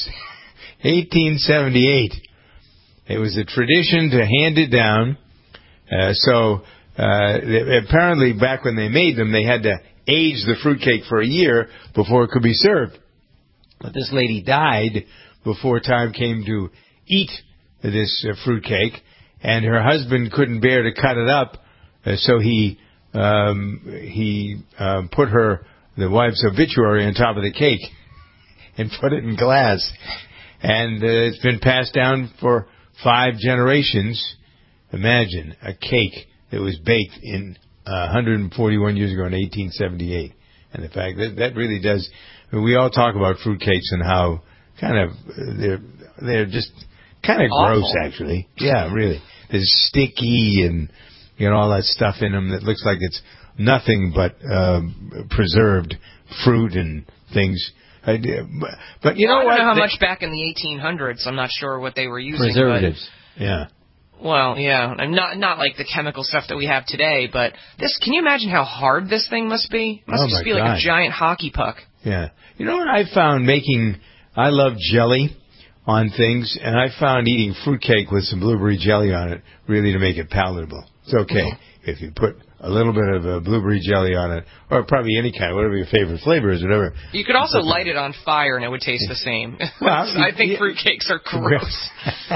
seventy-eight. It was a tradition to hand it down. Uh, so uh, apparently, back when they made them, they had to age the fruitcake for a year before it could be served. But this lady died before time came to eat this uh, fruitcake, and her husband couldn't bear to cut it up, uh, so he um, he uh, put her, the wife's obituary, on top of the cake and put it in glass. And uh, it's been passed down for five generations. Imagine a cake that was baked in uh, one hundred forty-one years ago in eighteen seventy-eight. And the fact that that really does, we all talk about fruitcakes and how kind of they're they're just kind of gross, actually. Yeah, really. They're sticky and you know all that stuff in them that looks like it's nothing but um, preserved fruit and things. I, but, but you well, know I don't what? know how They- much back in the eighteen hundreds. I'm not sure what they were using. Preservatives. Yeah. But, well, yeah, and not not like the chemical stuff that we have today. But this, can you imagine how hard this thing must be? It must Oh, just my be like God. a giant hockey puck. Yeah. You know what I found making, I love jelly on things, and I found eating fruitcake with some blueberry jelly on it really to make it palatable. It's okay if you put a little bit of uh, blueberry jelly on it, or probably any kind, whatever your favorite flavor is, whatever. You could also light it on fire and it would taste the same. Well, I think yeah. fruitcakes are gross.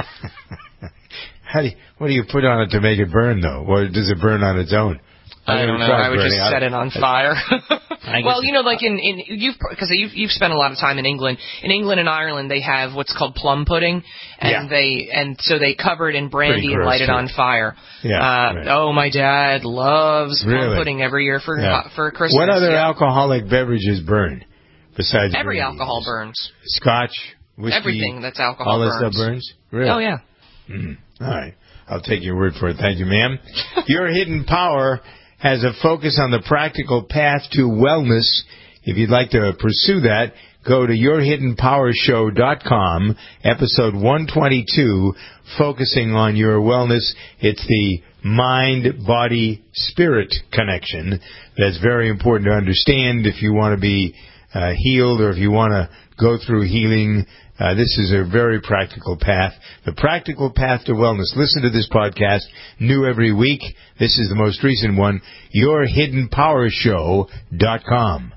How do you, what do you put on it to make it burn, though? Or does it burn on its own? I I've don't never know. tried I would just burning. set it on fire. I well, guess- you know, like in, in you've because you've you've spent a lot of time in England. In England and Ireland, they have what's called plum pudding, and Yeah. they and so they cover it in brandy Pretty and gross, light it too. on fire. Yeah, Uh, right. Oh, my dad loves plum Really? pudding every year for Yeah. for Christmas. What other yeah. alcoholic beverages burn besides Every brandy? alcohol burns. Scotch, whiskey, Everything that's alcohol all that burns. stuff burns? Really? Oh yeah. Mm. All right. I'll take your word for it. Thank you, ma'am. Your Hidden Power has a focus on the practical path to wellness. If you'd like to pursue that, go to your hidden power show dot com, episode one twenty-two, focusing on your wellness. It's the mind-body-spirit connection that's very important to understand if you want to be uh, healed or if you want to go through healing. Uh, this is a very practical path. The practical path to wellness. Listen to this podcast, new every week. This is the most recent one, your hidden power show dot com.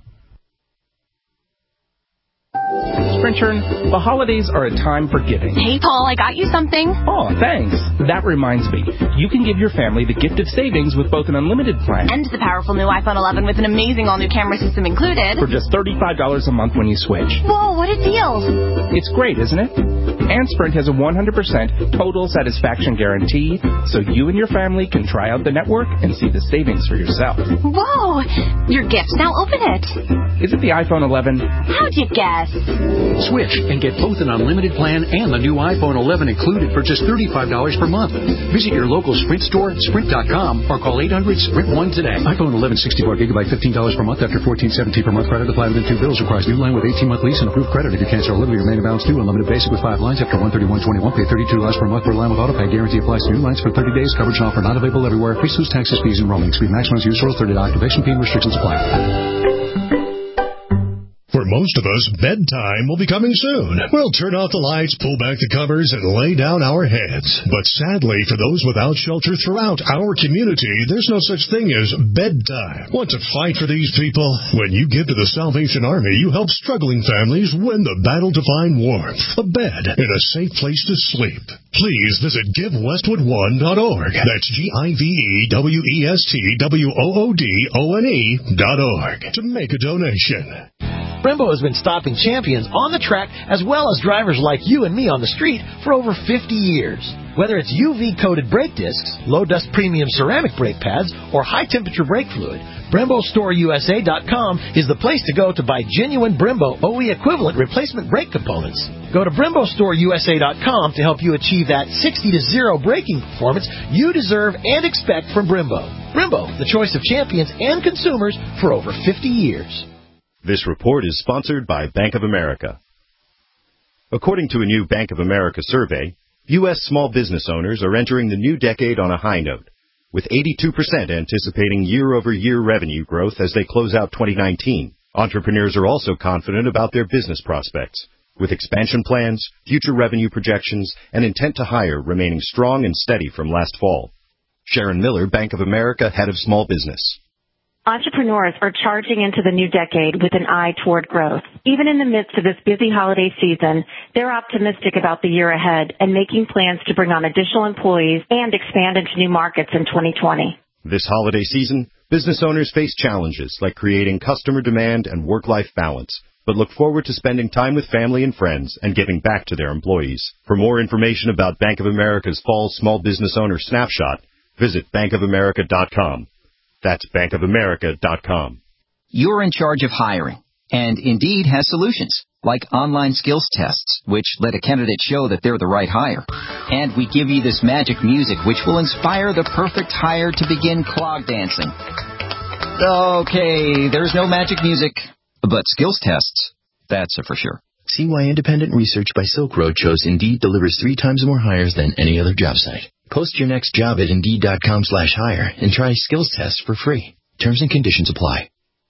Sprintern, the holidays are a time for giving. Hey, Paul, I got you something. Oh, thanks. That reminds me. You can give your family the gift of savings with both an unlimited plan And the powerful new iPhone eleven with an amazing all-new camera system included. for just thirty-five dollars a month when you switch. Whoa, what a deal. It's great, isn't it? And Sprint has a one hundred percent total satisfaction guarantee, so you and your family can try out the network and see the savings for yourself. Whoa, your gift. Now open it. Is it the iPhone eleven? How'd you guess? Switch and get both an unlimited plan and the new iPhone eleven included for just thirty-five dollars per month. Visit your local Sprint store, sprint dot com, or call eight hundred sprint one today. iPhone eleven sixty-four gigabyte, fifteen dollars per month after fourteen seventeen per month. Credit applied within two bills. Requires new line with eighteen month lease and approved credit. If you cancel or live, your remaining balance due. Unlimited basic with five lines after one thirty-one twenty-one. Pay thirty-two dollars per month per line with autopay. Guarantee applies to new lines for thirty days. Coverage and offer not available everywhere. Fees, taxes, fees, and roaming. Speed maximum use rules. thirty day activation fee and restrictions apply. For For most of us, bedtime will be coming soon. We'll turn off the lights, pull back the covers, and lay down our heads. But sadly, for those without shelter throughout our community, there's no such thing as bedtime. Want to fight for these people? When you give to the Salvation Army, you help struggling families win the battle to find warmth, a bed, and a safe place to sleep. Please visit give westwood one dot org. That's G I V E W E S T W O O D O N E dot org to make a donation. Brembo has been stopping champions on the track as well as drivers like you and me on the street for over fifty years. Whether it's U V-coated brake discs, low-dust premium ceramic brake pads, or high-temperature brake fluid, Brembo Store U S A dot com is the place to go to buy genuine Brembo O E equivalent replacement brake components. Go to Brembo Store U S A dot com to help you achieve that sixty to zero braking performance you deserve and expect from Brembo. Brembo, the choice of champions and consumers for over fifty years. This report is sponsored by Bank of America. According to a new Bank of America survey, U S small business owners are entering the new decade on a high note, with eighty-two percent anticipating year-over-year revenue growth as they close out twenty nineteen. Entrepreneurs are also confident about their business prospects, with expansion plans, future revenue projections, and intent to hire remaining strong and steady from last fall. Sharon Miller, Bank of America, Head of Small Business. Entrepreneurs are charging into the new decade with an eye toward growth. Even in the midst of this busy holiday season, they're optimistic about the year ahead and making plans to bring on additional employees and expand into new markets in twenty twenty. This holiday season, business owners face challenges like creating customer demand and work-life balance, but look forward to spending time with family and friends and giving back to their employees. For more information about Bank of America's Fall Small Business Owner Snapshot, visit bank of america dot com. That's bank of america dot com. You're in charge of hiring, and Indeed has solutions, like online skills tests, which let a candidate show that they're the right hire. And we give you this magic music, which will inspire the perfect hire to begin clog dancing. Okay, there's no magic music, but skills tests, that's a for sure. See why independent research by Silk Road shows Indeed delivers three times more hires than any other job site. Post your next job at Indeed.com slash hire and try skills tests for free. Terms and conditions apply.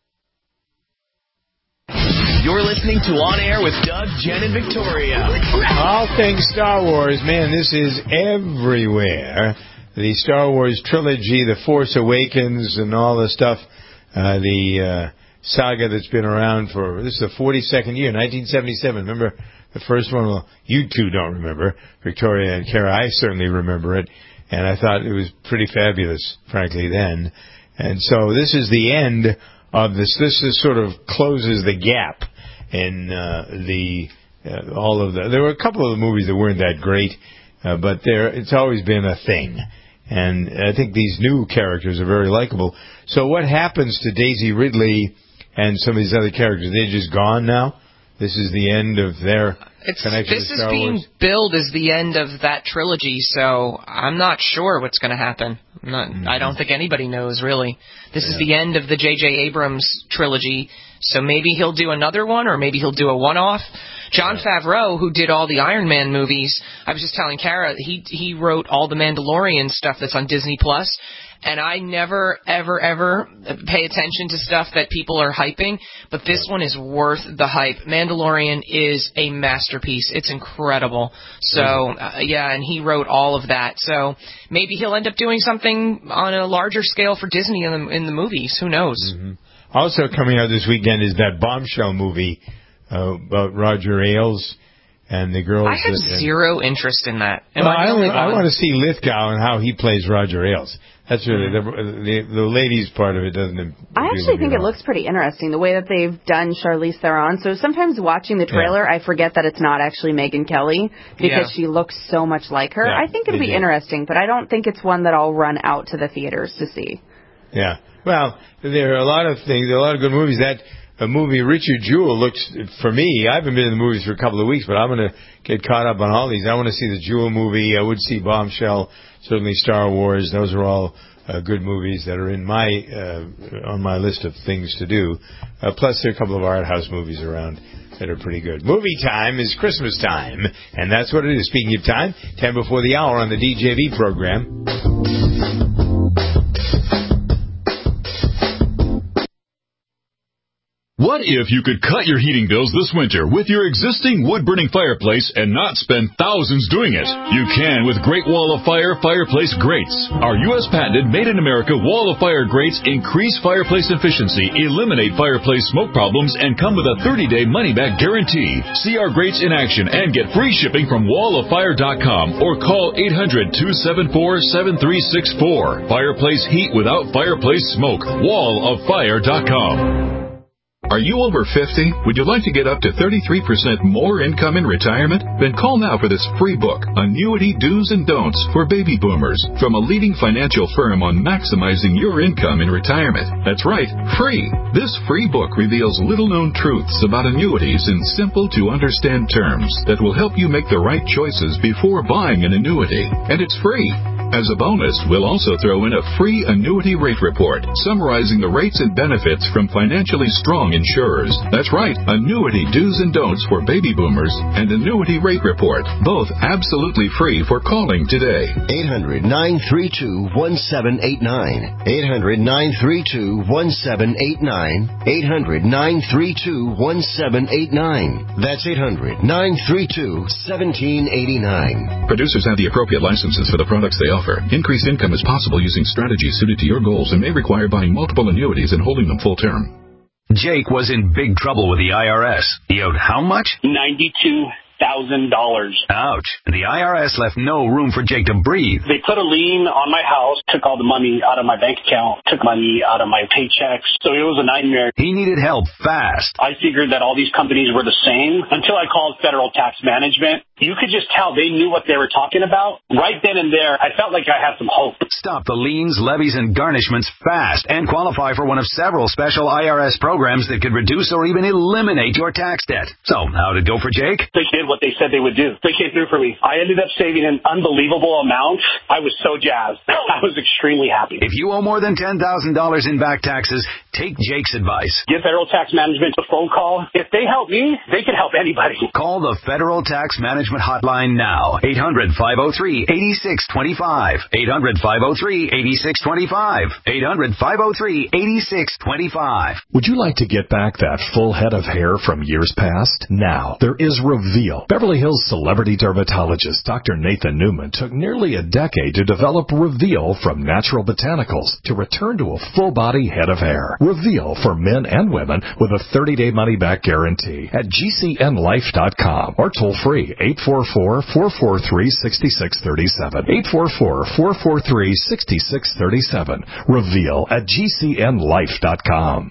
You're listening to On Air with Doug, Jen, and Victoria. All things Star Wars, man, this is everywhere. The Star Wars trilogy, The Force Awakens, and all the stuff, uh, the uh, saga that's been around for, this is the forty-second year, nineteen seventy-seven. Remember the first one? Well, you two don't remember. Victoria and Kara, I certainly remember it. And I thought it was pretty fabulous, frankly, then. And so this is the end of this. This is sort of closes the gap in uh, the uh, all of the. There were a couple of the movies that weren't that great, uh, but there it's always been a thing. And I think these new characters are very likable. So what happens to Daisy Ridley and some of these other characters? They're just gone now? This is the end of their it's, connection this to Star is being Wars? billed as the end of that trilogy, so I'm not sure what's going to happen. I'm not, mm-hmm. I don't think anybody knows, really. This yeah. is the end of the J J. Abrams trilogy, so maybe he'll do another one, or maybe he'll do a one-off. John Favreau, who did all the Iron Man movies, I was just telling Kara, he he wrote all the Mandalorian stuff that's on Disney Plus. And I never, ever, ever pay attention to stuff that people are hyping, but this one is worth the hype. Mandalorian is a masterpiece. It's incredible. So, uh, yeah, and he wrote all of that. So maybe he'll end up doing something on a larger scale for Disney in the, in the movies. Who knows? Mm-hmm. Also coming out this weekend is that Bombshell movie uh, about Roger Ailes and the girls. I have that, zero interest in that. Am well, I, I, only I want to see Lithgow and how he plays Roger Ailes. That's really the, the the ladies part of it doesn't. I actually think it looks pretty interesting the way that they've done Charlize Theron. So sometimes watching the trailer, yeah. I forget that it's not actually Megyn Kelly because yeah. she looks so much like her. Yeah, I think it'll be do. interesting, but I don't think it's one that I'll run out to the theaters to see. Yeah, well, there are a lot of things, there are a lot of good movies. That a movie Richard Jewell looks for me. I haven't been in the movies for a couple of weeks, but I'm going to get caught up on all these. I want to see the Jewell movie. I would see Bombshell. Certainly Star Wars. Those are all uh, good movies that are in my uh, on my list of things to do. Uh, plus, there are a couple of art house movies around that are pretty good. Movie time is Christmas time, and that's what it is. Speaking of time, ten before the hour on the D J V program. What What if you could cut your heating bills this winter with your existing wood-burning fireplace and not spend thousands doing it? You can with Great Wall of Fire fireplace grates. Our U S patented made-in-America Wall of Fire grates increase fireplace efficiency, eliminate fireplace smoke problems, and come with a thirty-day money-back guarantee. See our grates in action and get free shipping from wall of fire dot com or call eight hundred, two seven four, seven three six four. Fireplace heat without fireplace smoke. wall of fire dot com. Are you over fifty? Would you like to get up to thirty-three percent more income in retirement? Then call now for this free book, Annuity Do's and Don'ts for Baby Boomers, from a leading financial firm on maximizing your income in retirement. That's right, free. This free book reveals little-known truths about annuities in simple-to-understand terms that will help you make the right choices before buying an annuity. And it's free. As a bonus, we'll also throw in a free annuity rate report summarizing the rates and benefits from financially strong insurers. That's right, Annuity Do's and Don'ts for Baby Boomers and Annuity Rate Report, both absolutely free for calling today. eight hundred, nine three two, one seven eight nine. eight hundred, nine three two, one seven eight nine. eight hundred, nine three two, one seven eight nine. That's eight hundred, nine three two, one seven eight nine. Producers have the appropriate licenses for the products they offer. Increased income is possible using strategies suited to your goals and may require buying multiple annuities and holding them full term. Jake was in big trouble with the I R S. He owed how much? ninety-two thousand dollars. Ouch. The I R S left no room for Jake to breathe. They put a lien on my house, took all the money out of my bank account, took money out of my paychecks. So it was a nightmare. He needed help fast. I figured that all these companies were the same until I called Federal Tax Management. You could just tell they knew what they were talking about. Right then and there, I felt like I had some hope. Stop the liens, levies, and garnishments fast and qualify for one of several special I R S programs that could reduce or even eliminate your tax debt. So, how'd it go for Jake? They did what they said they would do. They came through for me. I ended up saving an unbelievable amount. I was so jazzed. I was extremely happy. If you owe more than ten thousand dollars in back taxes, take Jake's advice. Give Federal Tax Management a phone call. If they help me, they can help anybody. Call the Federal Tax Management Hotline now. eight hundred, five oh three, eight six two five. eight hundred, five oh three, eight six two five. eight hundred, five oh three, eight six two five. Would you like to get back that full head of hair from years past? Now, there is Reveal. Beverly Hills celebrity dermatologist Doctor Nathan Newman took nearly a decade to develop Reveal from natural botanicals to return to a full-body head of hair. Reveal for men and women with a thirty-day money-back guarantee at G C N life dot com or toll-free eight four four, four four three, six six three seven. eight four four, four four three, six six three seven. Reveal at G C N life dot com.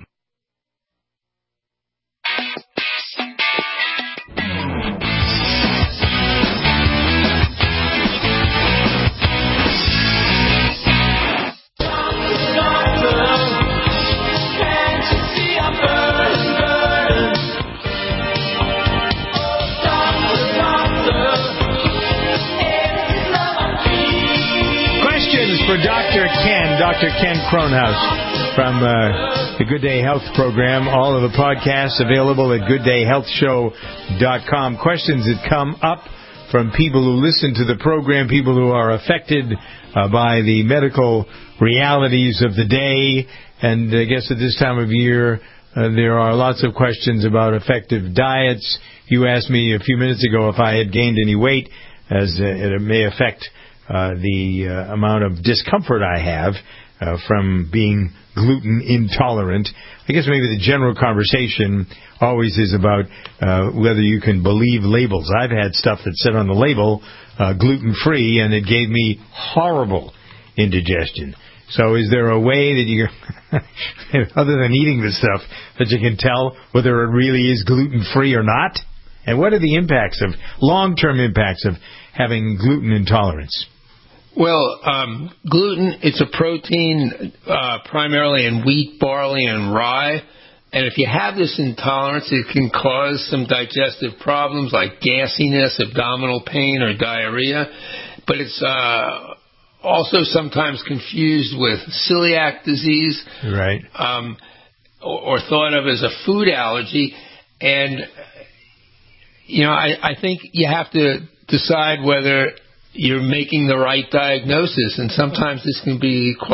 For Doctor Ken, Doctor Ken Kronhaus from uh, the Good Day Health program. All of the podcasts available at good day health show dot com. Questions that come up from people who listen to the program, people who are affected uh, by the medical realities of the day. And I guess at this time of year, uh, there are lots of questions about effective diets. You asked me a few minutes ago if I had gained any weight, as uh, it may affect Uh, the uh, amount of discomfort I have uh, from being gluten intolerant. I guess maybe the general conversation always is about uh, whether you can believe labels. I've had stuff that said on the label uh, gluten-free, and it gave me horrible indigestion. So is there a way that you, other than eating this stuff, that you can tell whether it really is gluten-free or not? And what are the impacts of, long-term impacts of having gluten intolerance? Well, um, gluten, it's a protein uh, primarily in wheat, barley, and rye. And if you have this intolerance, it can cause some digestive problems like gassiness, abdominal pain, or diarrhea. But it's uh, also sometimes confused with celiac disease. Right. Um, or, or thought of as a food allergy. And, you know, I, I think you have to decide whether you're making the right diagnosis, and sometimes this can be quite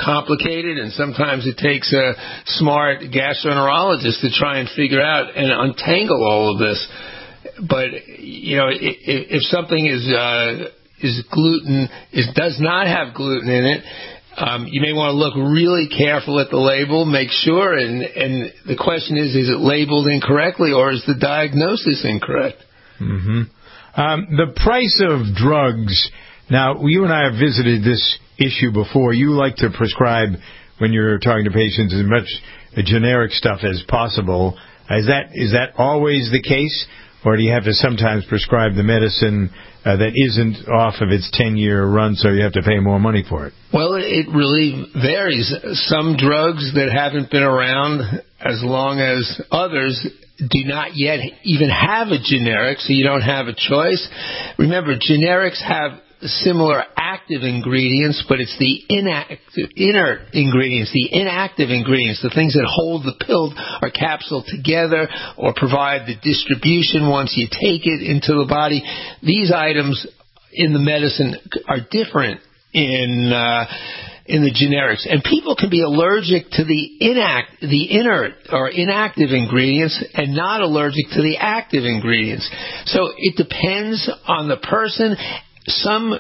complicated, and sometimes it takes a smart gastroenterologist to try and figure out and untangle all of this. But, you know, if, if something is uh, is gluten, is does not have gluten in it, um, you may want to look really careful at the label, make sure, and, and the question is, is it labeled incorrectly or is the diagnosis incorrect? Mm-hmm. Um, the price of drugs, now, you and I have visited this issue before. You like to prescribe, when you're talking to patients, as much generic stuff as possible. Is that is that always the case? Or do you have to sometimes prescribe the medicine uh, that isn't off of its ten-year run, so you have to pay more money for it? Well, it really varies. Some drugs that haven't been around as long as others do not yet even have a generic, so you don't have a choice. Remember, generics have similar active ingredients, but it's the inactive, inert ingredients, the inactive ingredients, the things that hold the pill or capsule together or provide the distribution once you take it into the body. These items in the medicine are different in uh, in the generics, and people can be allergic to the inact, the inert or inactive ingredients, and not allergic to the active ingredients. So it depends on the person. Some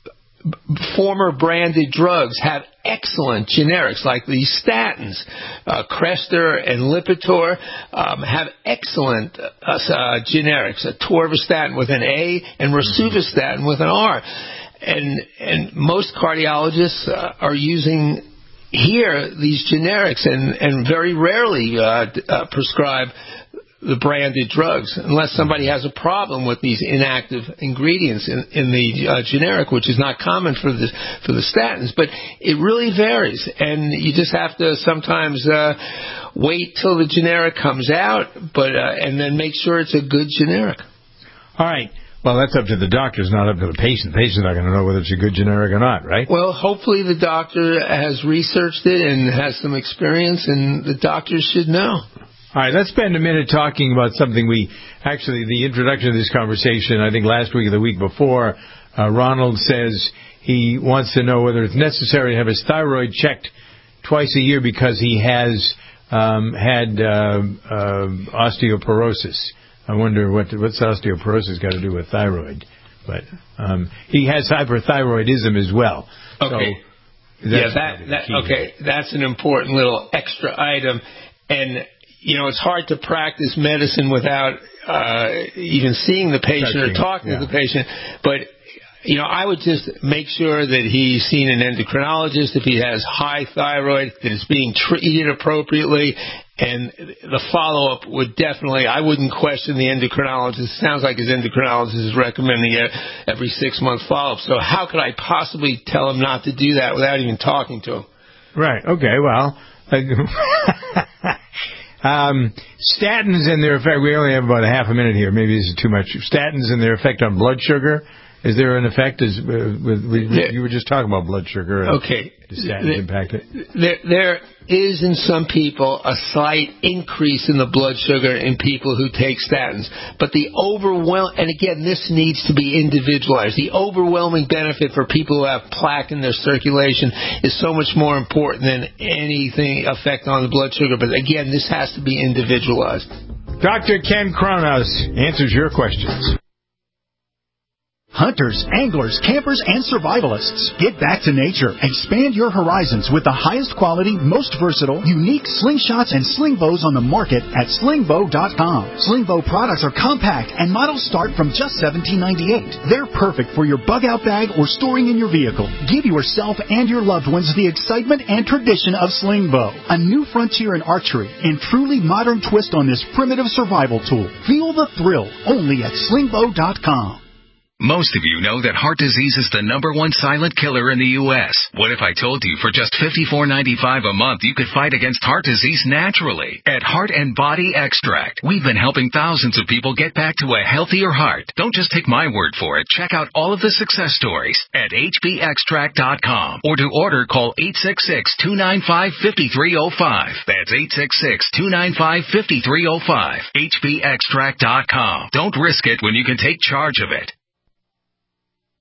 former branded drugs have excellent generics, like these statins. Uh, Crestor and Lipitor um, have excellent uh, uh, generics, atorvastatin with an A and rosuvastatin with an R. And, and most cardiologists uh, are using here these generics and, and very rarely uh, uh, prescribe the branded drugs, unless somebody has a problem with these inactive ingredients in, in the uh, generic, which is not common for the for the statins. But it really varies, and you just have to sometimes uh, wait till the generic comes out, but uh, and then make sure it's a good generic. All right. Well, that's up to the doctors, not up to the patient. The patient's not going to know whether it's a good generic or not, right? Well, hopefully the doctor has researched it and has some experience, and the doctors should know. All right, let's spend a minute talking about something we, actually, the introduction of this conversation, I think last week or the week before, uh, Ronald says he wants to know whether it's necessary to have his thyroid checked twice a year because he has um, had uh, uh, osteoporosis. I wonder what what's osteoporosis got to do with thyroid. But um, he has hyperthyroidism as well. Okay. So yeah, that, that okay, that's an important little extra item. And you know, it's hard to practice medicine without uh, even seeing the patient Touching, or talking yeah. to the patient. But, you know, I would just make sure that he's seen an endocrinologist if he has high thyroid, that it's being treated appropriately. And the follow-up would definitely, I wouldn't question the endocrinologist. It sounds like his endocrinologist is recommending every six-month follow-up. So how could I possibly tell him not to do that without even talking to him? Right. Okay. Well... Um, statins and their effect, we only have about a half a minute here, maybe this is too much. Statins and their effect on blood sugar, is there an effect? Is, uh, with, we, there, you were just talking about blood sugar. And okay. Does statins there, impact it? There, there is in some people a slight increase in the blood sugar in people who take statins. But the overwhelm, and again, this needs to be individualized. The overwhelming benefit for people who have plaque in their circulation is so much more important than anything effect on the blood sugar. But again, this has to be individualized. Doctor Ken Kronos answers your questions. Hunters, anglers, campers, and survivalists, get back to nature. Expand your horizons with the highest quality, most versatile, unique slingshots and sling bows on the market at sling bow dot com. Sling bow products are compact and models start from just seventeen ninety-eight. They're perfect for your bug-out bag or storing in your vehicle. Give yourself and your loved ones the excitement and tradition of sling bow, a new frontier in archery and truly modern twist on this primitive survival tool. Feel the thrill only at sling bow dot com. Most of you know that heart disease is the number one silent killer in the U S What if I told you for just fifty-four ninety-five a month you could fight against heart disease naturally? At Heart and Body Extract, we've been helping thousands of people get back to a healthier heart. Don't just take my word for it. Check out all of the success stories at H B extract dot com. Or to order, call eight six six, two nine five, five three zero five. That's eight six six, two nine five, five three zero five. H B extract dot com. Don't risk it when you can take charge of it.